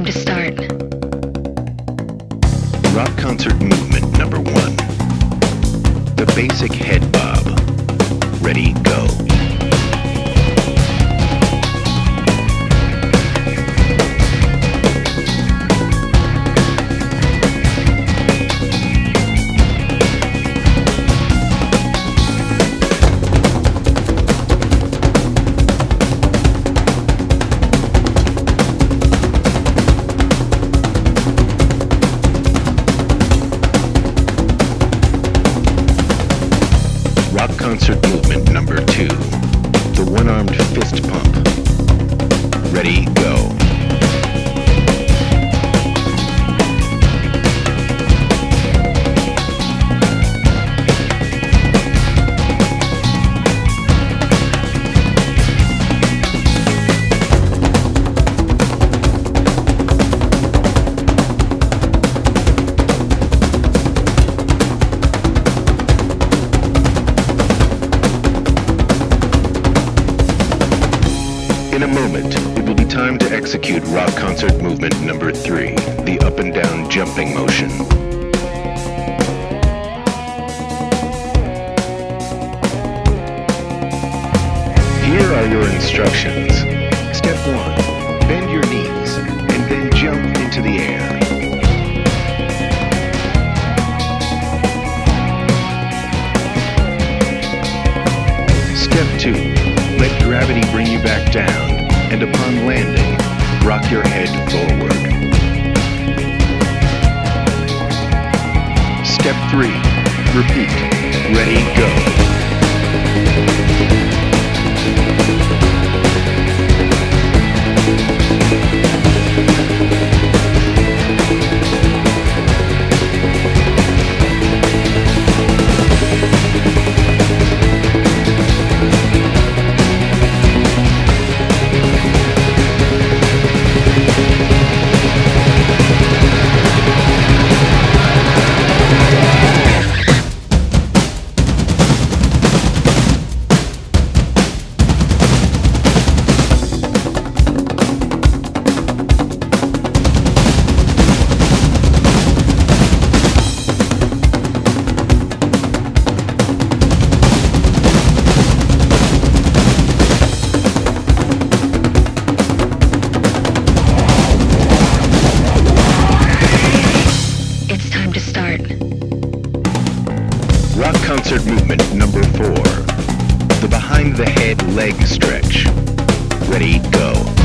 to start. Rock concert movement number 1. The basic head bob. Ready, go. Rock concert movement number 2. The one-armed fist pump. Ready, go. In a moment, it will be time to execute rock concert movement number 3, the up and down jumping motion. Here are your instructions. Step 1, bend your knees and then jump into the air. Step 2, let gravity bring you back down, and upon landing, rock your head forward. Step 3, repeat. Ready, go. Rock concert movement number 4. The behind the head leg stretch. Ready, go.